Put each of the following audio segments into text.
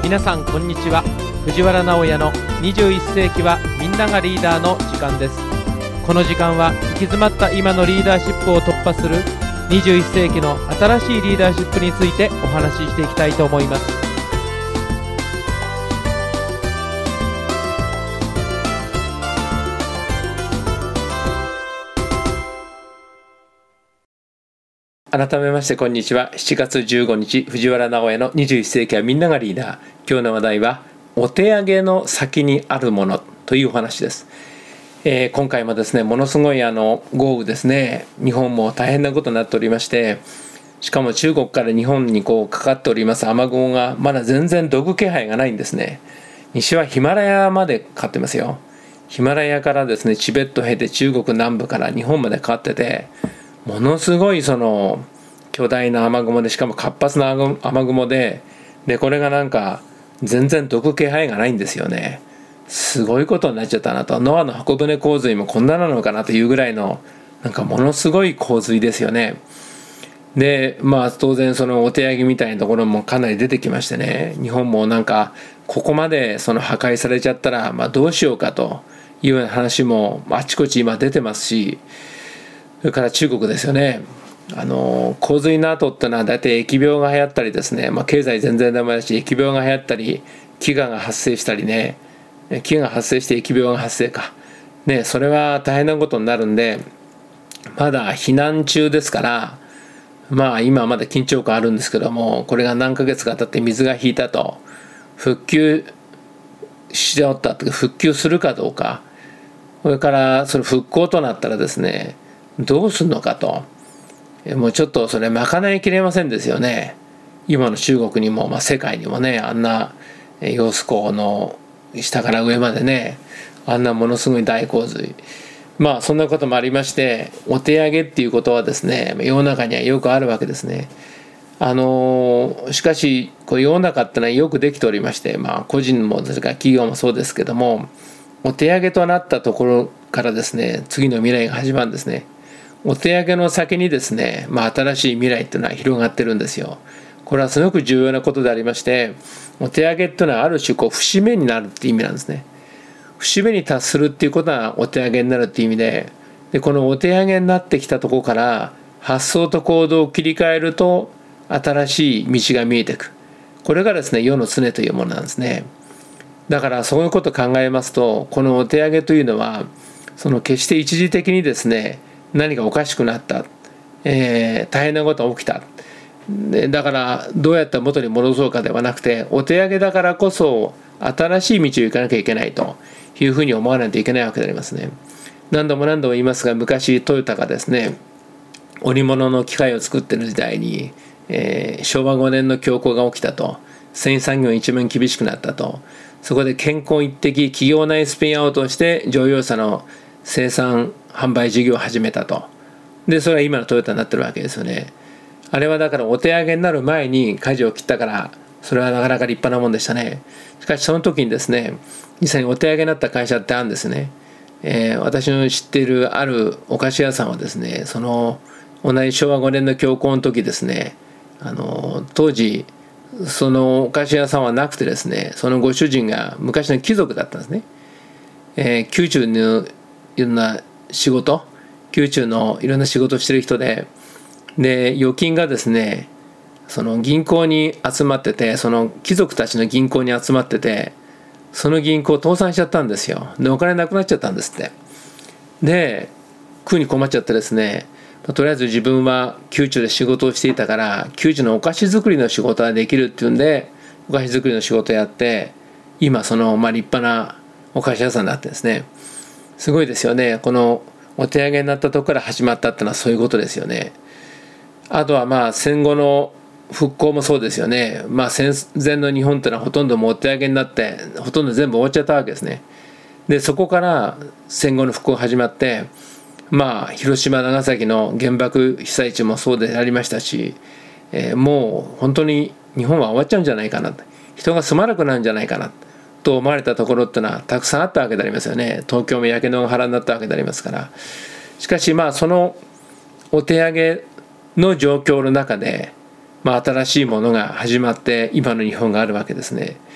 皆さんこんにちは。藤原直哉の21世紀はみんながリーダーの時間です。この時間は行き詰まった今のリーダーシップを突破する21世紀の新しいリーダーシップについてお話ししていきたいと思います。改めましてこんにちは。7月15日藤原直哉の21世紀はみんながリーダー。今日の話題はお手上げの先にあるものというお話です。今回もですね、ものすごい豪雨ですね、日本も大変なことになっておりまして、しかも中国から日本にかかっております雨雲がまだ全然どく気配がないんですね。西はヒマラヤまでかかってますよ。ヒマラヤからですね、チベットを経て中国南部から日本までかかってて、ものすごい巨大な雨雲で、しかも活発な雨雲で、これがなんか全然どく気配がないんですよね。すごいことになっちゃったなと。ノアの箱舟洪水もこんななのかなというぐらいのなんかものすごい洪水ですよね。で当然お手上げみたいなところもかなり出てきましてね、日本もなんかここまで破壊されちゃったらどうしようかというような話もあちこち今出てますし、それから中国ですよね。洪水の後ってのは大体疫病が流行ったりですね、経済全然ダメだし、疫病が流行ったり飢餓が発生したりね、飢餓が発生して疫病が発生かね、それは大変なことになるんで、まだ避難中ですから、今まだ緊張感あるんですけども、これが何ヶ月か経って水が引いたと、復旧しよったと、復旧するかどうか、それから復興となったらですね、どうするのかと、もうちょっとそれ賄いきれませんですよね。今の中国にも、世界にもね、あんな揚子江の下から上までね、あんなものすごい大洪水、そんなこともありまして、お手上げっていうことはですね、世の中にはよくあるわけですね。しかし世の中ってのはよくできておりまして、個人もそれから企業もそうですけども、お手上げとなったところからですね、次の未来が始まるんですね。お手上げの先にですね、新しい未来っていうのは広がってるんですよ。これはすごく重要なことでありまして、お手上げっていうのはある種節目になるっていう意味なんですね。節目に達するっていうことはお手上げになるっていう意味で、このお手上げになってきたところから発想と行動を切り替えると新しい道が見えていく。これがですね、世の常というものなんですね。だからそういうことを考えますと、このお手上げというのは決して一時的にですね、何かおかしくなった、大変なことが起きた、だからどうやったら元に戻そうかではなくて、お手上げだからこそ新しい道を行かなきゃいけないというふうに思わないといけないわけでありますね。何度も言いますが、昔トヨタがですね、織物の機械を作っている時代に、昭和5年の恐慌が起きたと、繊維産業が一番厳しくなったと、そこで健康一滴企業内スピンアウトをして乗用車の生産販売事業を始めたと。でそれは今のトヨタになってるわけですよね。あれはだからお手上げになる前に舵を切ったから、それはなかなか立派なもんでしたね。しかしその時にですね、実際にお手上げになった会社ってあるんですね。私の知っているあるお菓子屋さんはですね、同じ昭和5年の恐慌の時ですね、当時そのお菓子屋さんはなくてですね、そのご主人が昔の貴族だったんですね。宮中のいろんな仕事、宮中のいろんな仕事をしてる人で、預金がですね、銀行に集まってて、貴族たちの銀行に集まってて、その銀行倒産しちゃったんですよ。でお金なくなっちゃったんですって。で食うに困っちゃってですね、とりあえず自分は宮中で仕事をしていたから、宮中のお菓子作りの仕事ができるっていうんで、お菓子作りの仕事をやって、今立派なお菓子屋さんになってるんですね。すごいですよね。このお手上げになったところから始まったってのはそういうことですよね。あとは戦後の復興もそうですよね。戦前の日本ってのはほとんどもうお手上げになってほとんど全部終わっちゃったわけですね。でそこから戦後の復興が始まって、広島長崎の原爆被災地もそうでありましたし、もう本当に日本は終わっちゃうんじゃないかな、人が住まなくなるんじゃないかなと思われたところってのはたくさんあったわけでありますよね。東京も焼け野原になったわけでありますから。しかしそのお手上げの状況の中で、新しいものが始まって今の日本があるわけですね。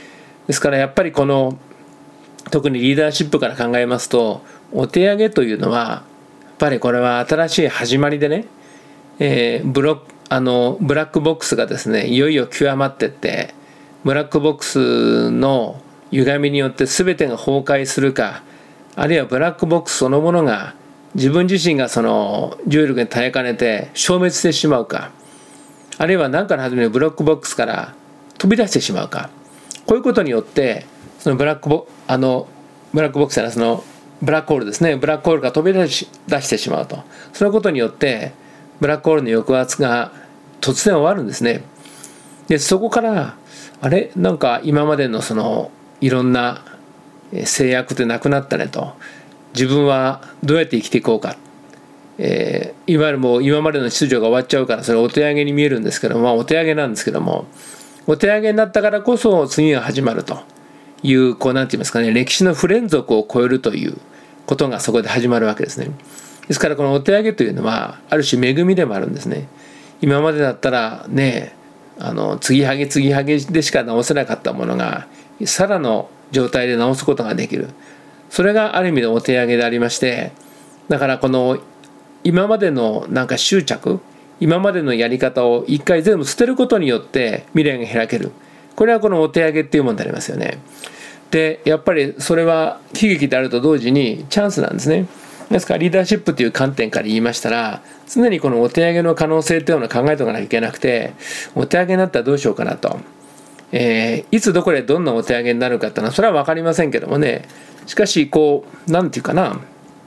ですからやっぱりこの特にリーダーシップから考えますと、お手上げというのはやっぱりこれは新しい始まりでね、ブラックボックスがですねいよいよ極まってって、ブラックボックスの歪みによって全てが崩壊するか、あるいはブラックボックスそのものが自分自身がその重力に耐えかねて消滅してしまうか、あるいは何かの初めにブラックボックスから飛び出してしまうか、こういうことによってそのブラックボックスやそのブラックホールですね、ブラックホールが飛び出してしまうと、そのことによってブラックホールの抑圧が突然終わるんですね。でそこからなんか今までのそのいろんな制約ってなくなったねと、自分はどうやって生きていこうか、いわゆるもう今までの秩序が終わっちゃうから、それお手上げに見えるんですけども、お手上げなんですけども、お手上げになったからこそ次が始まるという、こうなんて言いますかね、歴史の不連続を超えるということがそこで始まるわけですね。ですからこのお手上げというのはある種恵みでもあるんですね。今までだったらね、継ぎはぎでしか直せなかったものがさらの状態で直すことができる、それがある意味でお手上げでありまして、だからこの今までのなんか執着、今までのやり方を一回全部捨てることによって未来が開ける、これはこのお手上げっていうものでありますよね。でやっぱりそれは悲劇であると同時にチャンスなんですね。ですからリーダーシップという観点から言いましたら、常にこのお手上げの可能性というのを考えておかなきゃいけなくて、お手上げになったらどうしようかなと、いつどこでどんなお手上げになるかっていうのはそれは分かりませんけどもね、しかしこうなんていうかな、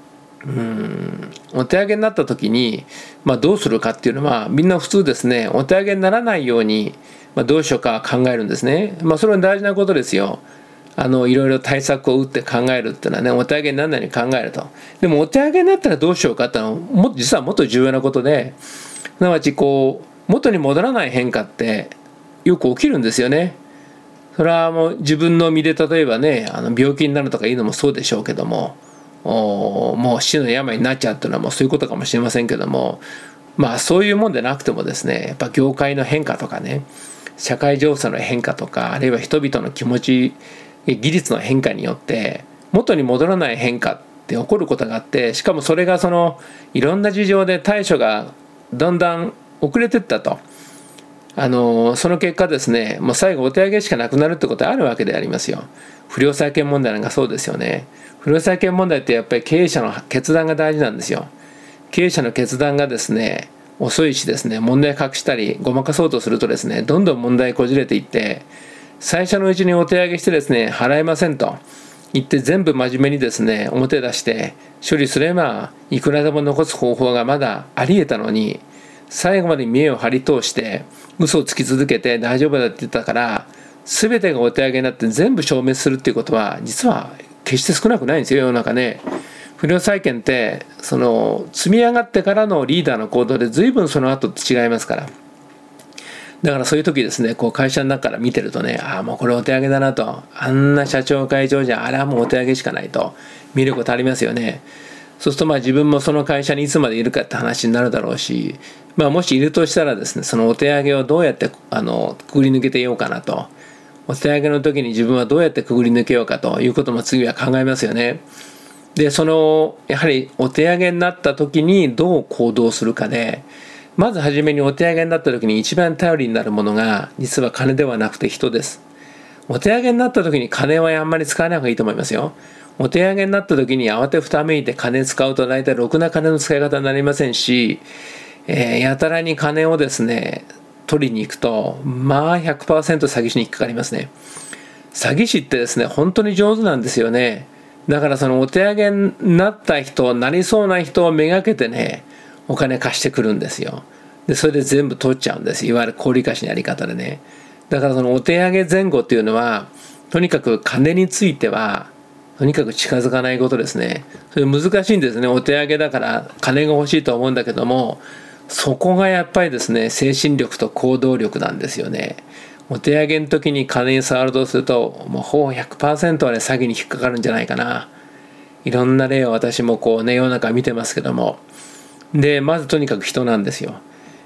お手上げになった時に、どうするかっていうのはみんな普通ですね、お手上げにならないように、どうしようか考えるんですね。それは大事なことですよ。いろいろ対策を打って考えるっていうのはね、お手上げにならないように考えると。でもお手上げになったらどうしようかっていうのは実はもっと重要なことで、すなわちこう元に戻らない変化ってよく起きるんですよね。それはもう自分の身で例えばね、病気になるとかいうのもそうでしょうけども、もう死の病になっちゃうっていうのはもうそういうことかもしれませんけども、そういうもんでなくてもですね、やっぱ業界の変化とかね、社会情勢の変化とか、あるいは人々の気持ち、技術の変化によって元に戻らない変化って起こることがあって、しかもそれがそのいろんな事情で対処がだんだん遅れていったと、その結果ですね、もう最後お手上げしかなくなるってことはあるわけでありますよ。不良債権問題なんかそうですよね。不良債権問題ってやっぱり経営者の決断が大事なんですよ。経営者の決断がですね遅いしですね、問題隠したりごまかそうとするとですね、どんどん問題こじれていって、最初のうちにお手上げしてですね、払えませんと言って全部真面目にですね表出して処理すればいくらでも残す方法がまだあり得たのに、最後まで見栄を張り通して嘘をつき続けて大丈夫だって言ったから、全てがお手上げになって全部消滅するっていうことは実は決して少なくないんですよ、世の中ね。不良債権ってその積み上がってからのリーダーの行動で随分その後と違いますから。だからそういう時ですね、こう会社の中から見てるとね、もうこれお手上げだなと、あんな社長会長じゃあれはもうお手上げしかないと見ることありますよね。そうすると自分もその会社にいつまでいるかって話になるだろうし、もしいるとしたらですね、そのお手上げをどうやってくぐり抜けていようかなと、お手上げの時に自分はどうやってくぐり抜けようかということも次は考えますよね。でやはりお手上げになった時にどう行動するかで、まず初めにお手上げになった時に一番頼りになるものが実は金ではなくて人です。お手上げになった時に金はあんまり使わない方がいいと思いますよ。お手上げになった時に慌てふためいて金使うと大体ろくな金の使い方になりませんし、やたらに金をですね取りに行くと100% 詐欺師に引っかかりますね。詐欺師ってですね本当に上手なんですよね。だからそのお手上げになった人、なりそうな人をめがけてねお金貸してくるんですよ。でそれで全部取っちゃうんです。いわゆる高利貸しのやり方でね。だからそのお手上げ前後っていうのはとにかく金についてはとにかく近づかないことですね。それ難しいんですね。お手上げだから金が欲しいと思うんだけども、そこがやっぱりですね精神力と行動力なんですよね。お手上げの時に金に触るとするともうほぼ 100% はね詐欺に引っかかるんじゃないかな。いろんな例を私もこうね世の中見てますけども、でまずとにかく人なんですよ。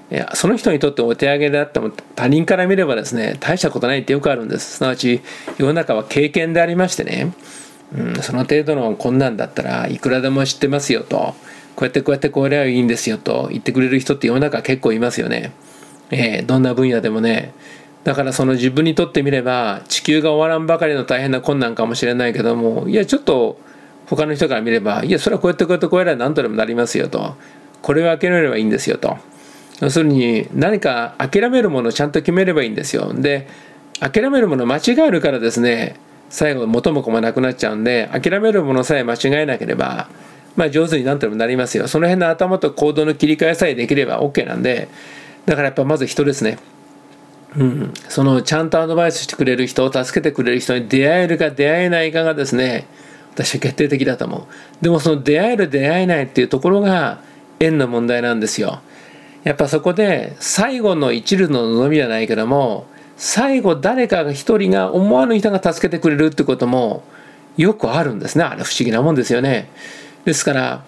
その人にとってお手上げであっても他人から見ればですね大したことないってよくあるんです。すなわち世の中は経験でありましてね、その程度のこんなんだったらいくらでも知ってますよと、こうやってこれはいいんですよと言ってくれる人って世の中結構いますよね。どんな分野でもね。だからその自分にとってみれば地球が終わらんばかりの大変な困難かもしれないけども、いやちょっと他の人から見れば、いやそれはこうやってこうやれば何とでもなりますよと、これを諦めればいいんですよと。要するに何か諦めるものをちゃんと決めればいいんですよ。で諦めるものを間違えるからですね、最後元も子もなくなっちゃうんで、諦めるものさえ間違えなければ上手に何とでもなりますよ。その辺の頭と行動の切り替えさえできれば OK なんで、だからやっぱまず人ですね。そのちゃんとアドバイスしてくれる人を助けてくれる人に出会えるか出会えないかがですね、私は決定的だと思う。でもその出会える出会えないっていうところが縁の問題なんですよ。やっぱそこで最後の一縷の望みじゃないけども、最後誰かが一人が思わぬ人が助けてくれるってこともよくあるんですね。あれ不思議なもんですよね。ですから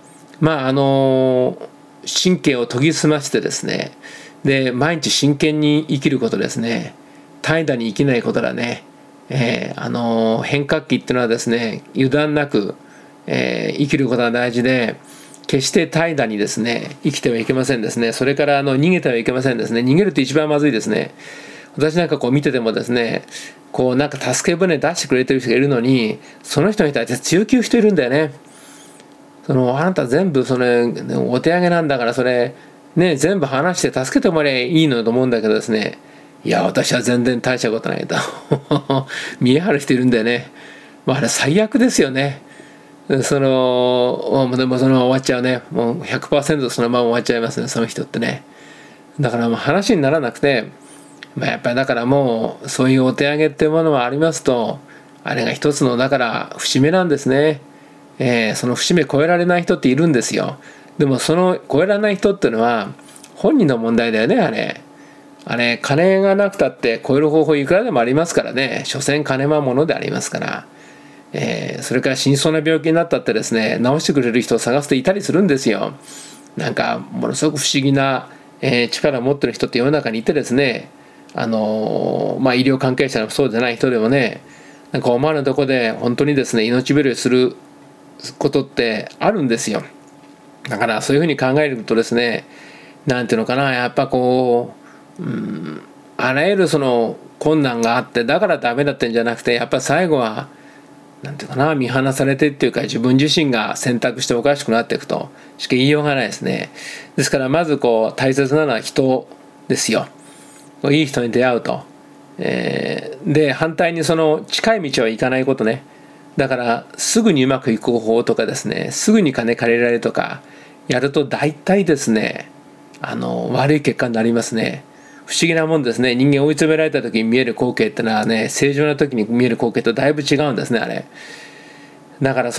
神経を研ぎ澄ましてですね、で毎日真剣に生きることですね。怠惰に生きないことだね。変革期っていうのはですね、油断なく、生きることが大事で、決して怠惰にですね生きてはいけませんですね。それから逃げてはいけませんですね。逃げるって一番まずいですね。私なんか見ててもですね、なんか助け舟出してくれてる人がいるのに、その人に対して強気人いるんだよね。あなた全部お手上げなんだから、それね全部話して助けてもらえばいいのと思うんだけどですね、いや私は全然大したことないと見え張る人いるんだよね。あれ最悪ですよね。でもそのまま終わっちゃうね。もう 100% そのまま終わっちゃいますね、その人ってね。だから話にならなくて、やっぱりだからもうそういうお手上げっていうものはありますと、あれが一つのだから節目なんですね。その節目超えられない人っているんですよ。でもその超えられない人っていうのは本人の問題だよね。あれ金がなくたって超える方法いくらでもありますからね。所詮金はものでありますから、それから死にそうな病気になったってですね、治してくれる人を探すといたりするんですよ。なんかものすごく不思議な、力を持ってる人って世の中にいてですね、医療関係者のそうじゃない人でもね、なんか思わぬとこで本当にですね命拾いすることってあるんですよ。だからそういうふうに考えるとですね、なんていうのかな、やっぱあらゆるその困難があってだからダメだってんじゃなくて、やっぱ最後はなんていうかな、見放されてっていうか自分自身が選択しておかしくなっていくとしか言いようがないですね。ですからまず大切なのは人ですよ。いい人に出会うと、で反対にその近い道は行かないことね。だからすぐにうまくいく方法とかですね、すぐに金借りられるとかやると大体ですね悪い結果になりますね。不思議なもんですね。人間追い詰められた時に見える光景ってのはね、正常な時に見える光景とだいぶ違うんですね、あれ。だから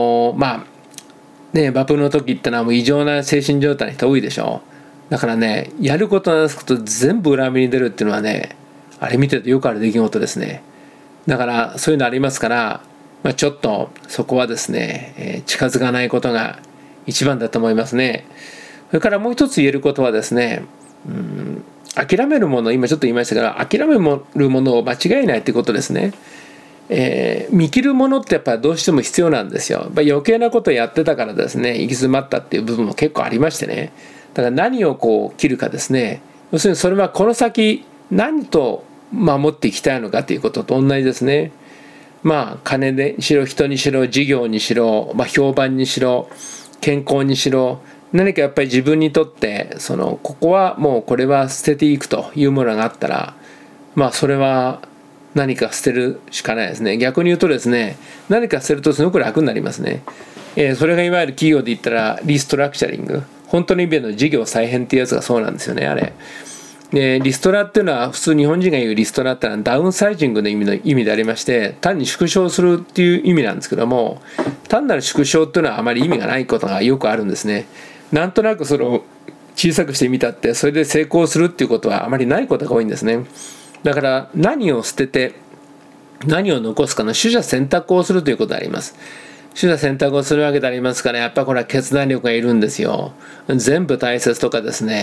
バプの時ってのはもう異常な精神状態の人多いでしょ。だからね、やることなすこと全部裏目に出るっていうのはね、あれ見てるとよくある出来事ですね。だからそういうのありますから、ちょっとそこはですね、近づかないことが一番だと思いますね。それからもう一つ言えることはですね、諦めるもの、今ちょっと言いましたが、諦めるものを間違えないということですね。見切るものってやっぱりどうしても必要なんですよ。余計なことをやってたからですね、行き詰まったっていう部分も結構ありましてね。だから何を切るかですね。要するにそれはこの先何と守っていきたいのかということと同じですね。金にしろ人にしろ事業にしろ、評判にしろ健康にしろ、何かやっぱり自分にとってここはもうこれは捨てていくというものがあったら、それは何か捨てるしかないですね。逆に言うとですね、何か捨てるとすごく楽になりますね。それがいわゆる企業で言ったらリストラクチャリング、本当の意味での事業再編っていうやつがそうなんですよね、あれ。でリストラっていうのは普通日本人が言うリストラってのはダウンサイジングの意味でありまして、単に縮小するっていう意味なんですけども、単なる縮小っていうのはあまり意味がないことがよくあるんですね。なんとなくそれを小さくしてみたってそれで成功するっていうことはあまりないことが多いんですね。だから何を捨てて何を残すかの取捨選択をするということであります。取捨選択をするわけでありますから、やっぱこれは決断力がいるんですよ。全部大切とかですね、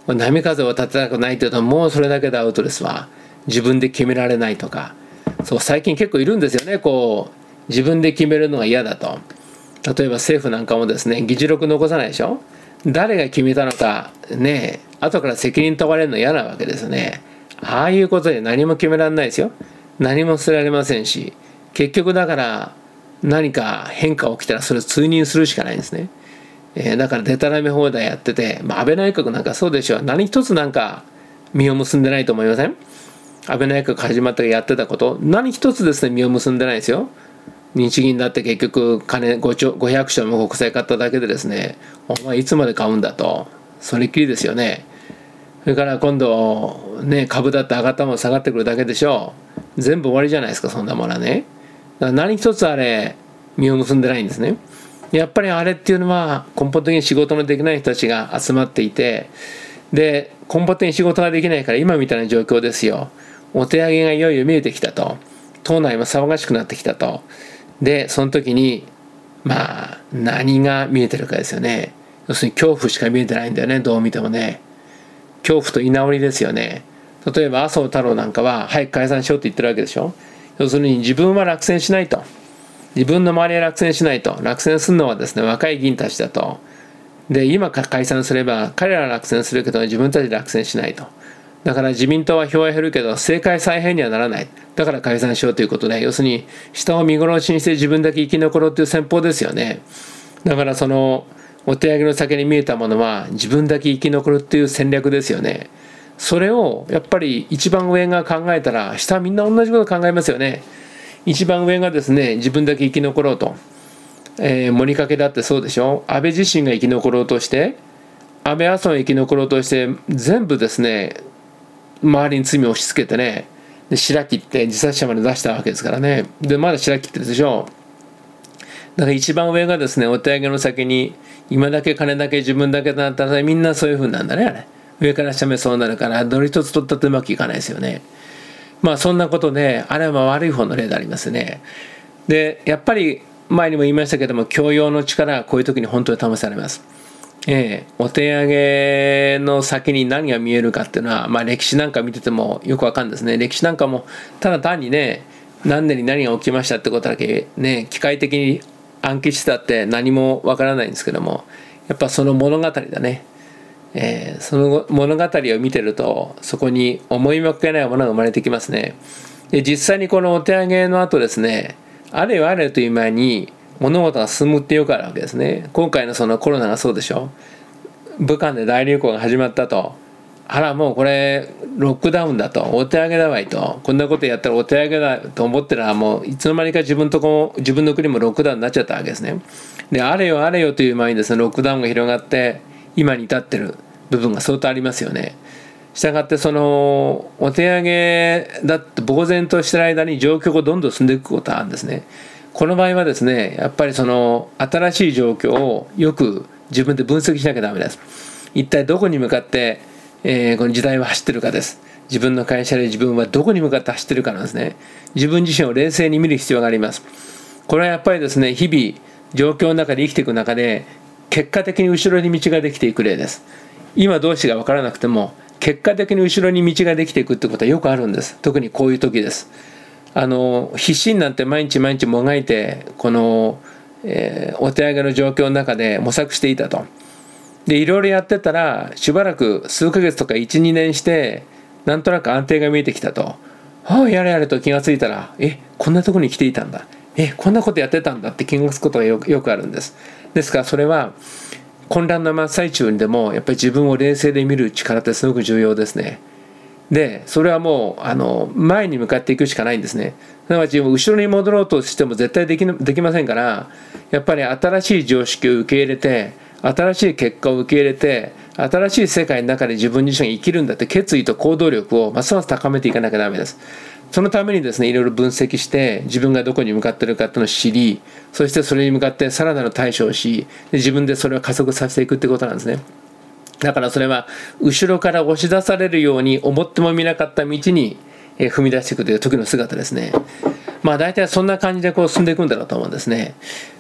波風を立てたくないというともうそれだけでアウトですわ。自分で決められないとか、そう最近結構いるんですよね。自分で決めるのが嫌だと。例えば政府なんかもですね、議事録残さないでしょ。誰が決めたのかね、後から責任問われるの嫌なわけですよね。ああいうことで何も決められないですよ。何も捨てられませんし、結局だから何か変化起きたらそれを通認するしかないんですね。だからデタラメ放題やってて、安倍内閣なんかそうでしょう。何一つなんか実を結んでないと思いません？安倍内閣始まってやってたこと何一つですね実を結んでないですよ。日銀だって結局金500兆も国債買っただけでですね、お前いつまで買うんだと、それっきりですよね。それから今度ね、株だって上がったもの下がってくるだけでしょう。全部終わりじゃないですか、そんなものはね。だから何一つあれ実を結んでないんですね。やっぱりあれっていうのは根本的に仕事のできない人たちが集まっていて、で根本的に仕事ができないから今みたいな状況ですよ。お手上げがいよいよ見えてきたと、党内も騒がしくなってきたと。でその時に何が見えてるかですよね。要するに恐怖しか見えてないんだよね、どう見てもね。恐怖と居直りですよね。例えば麻生太郎なんかは早く解散しようって言ってるわけでしょ。要するに自分は落選しないと、自分の周りは落選しないと、落選するのはですね若い議員たちだと。で今解散すれば彼らは落選するけど自分たちで落選しないと。だから自民党は票は減るけど政界再編にはならない、だから解散しようということで、要するに下を見殺しにして自分だけ生き残ろうという戦法ですよね。だからそのお手上げの先に見えたものは自分だけ生き残るっていう戦略ですよね。それをやっぱり一番上が考えたら下はみんな同じこと考えますよね。一番上がですね自分だけ生き残ろうと、森掛だってそうでしょ。安倍自身が生き残ろうとして、安倍麻生が生き残ろうとして全部ですね周りに罪を押し付けてね、で白切って自殺者まで出したわけですからね。でまだ白切ってるでしょ。だから一番上がですねお手上げの先に今だけ金だけ自分だけだったらみんなそういう風なんだね。あれ上から下目そうなるからどれ一つ取ったってうまくいかないですよね。そんなことであれは悪い方の例でありますね。でやっぱり前にも言いましたけども、教養の力はこういう時に本当に試されます。お手上げの先に何が見えるかっていうのは、歴史なんか見ててもよくわかるんですね。歴史なんかもただ単にね何年に何が起きましたってことだけね機械的に暗記してたって何もわからないんですけども、やっぱその物語だね。その物語を見てるとそこに思いもかけないものが生まれてきますね。で実際にこのお手上げの後ですね、あれよあれよという前に物事が進むってよくあるわけですね。今回のそのコロナがそうでしょ。武漢で大流行が始まったと、あらもうこれロックダウンだと、お手上げだわいと、こんなことやったらお手上げだと思ってたらもういつの間にか自分の国もロックダウンになっちゃったわけですね。であれよあれよという前にですねロックダウンが広がって今に至ってる部分が相当ありますよね。したがってそのお手上げだって呆然としてる間に状況がどんどん進んでいくことがあるんですね。この場合はですねやっぱりその新しい状況をよく自分で分析しなきゃダメです。一体どこに向かって、この時代は走ってるかです。自分の会社で自分はどこに向かって走ってるかなんですね。自分自身を冷静に見る必要があります。これはやっぱりですね日々状況の中で生きていく中で結果的に後ろに道ができていく例です。今どうしてか分からなくても結果的に後ろに道ができていくってことはよくあるんです。特にこういう時です。必死になって毎日毎日もがいてこの、お手上げの状況の中で模索していたと。でいろいろやってたらしばらく数ヶ月とか 1,2 年してなんとなく安定が見えてきたと。やれやれと気がついたらこんなとこに来ていたんだ、こんなことやってたんだって気がつくことがよくあるんです。ですからそれは混乱の真っ最中にでもやっぱり自分を冷静で見る力ってすごく重要ですね。でそれはもう前に向かっていくしかないんですね。すなわち後ろに戻ろうとしても絶対できませんから、やっぱり新しい常識を受け入れて新しい結果を受け入れて新しい世界の中で自分自身が生きるんだって決意と行動力をますます高めていかなきゃダメです。そのためにですねいろいろ分析して自分がどこに向かっているかというのを知り、そしてそれに向かってさらなる対処をし、自分でそれを加速させていくってことなんですね。だからそれは後ろから押し出されるように思ってもみなかった道に踏み出していくという時の姿ですね。大体そんな感じで進んでいくんだろうと思うんですね。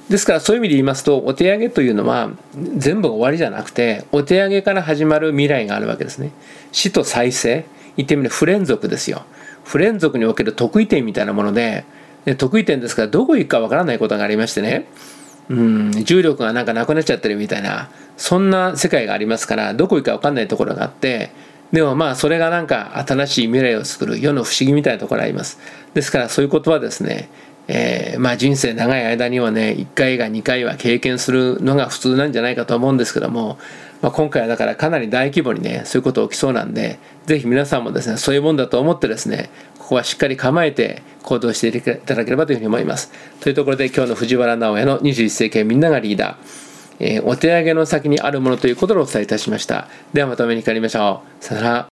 ですからそういう意味で言いますと、お手上げというのは全部終わりじゃなくて、お手上げから始まる未来があるわけですね。死と再生、言ってみれば不連続ですよ。不連続における得意点みたいなもので、得意点ですからどこ行くかわからないことがありましてね、重力がなんかなくなっちゃってるみたいな、そんな世界がありますから、どこ行くかわかんないところがあって、でもまあそれがなんか新しい未来を作る世の不思議みたいなところがあります。ですからそういうことはですね、まあ人生長い間にはね、1回が2回は経験するのが普通なんじゃないかと思うんですけども、今回はだからかなり大規模にね、そういうこと起きそうなんで、ぜひ皆さんもですね、そういうもんだと思ってですね、ここはしっかり構えて行動していただければというふうに思います。というところで今日の藤原直哉の21世紀みんながリーダー、お手上げの先にあるものということをお伝えいたしました。ではまたお目にかかりましょう。さよなら。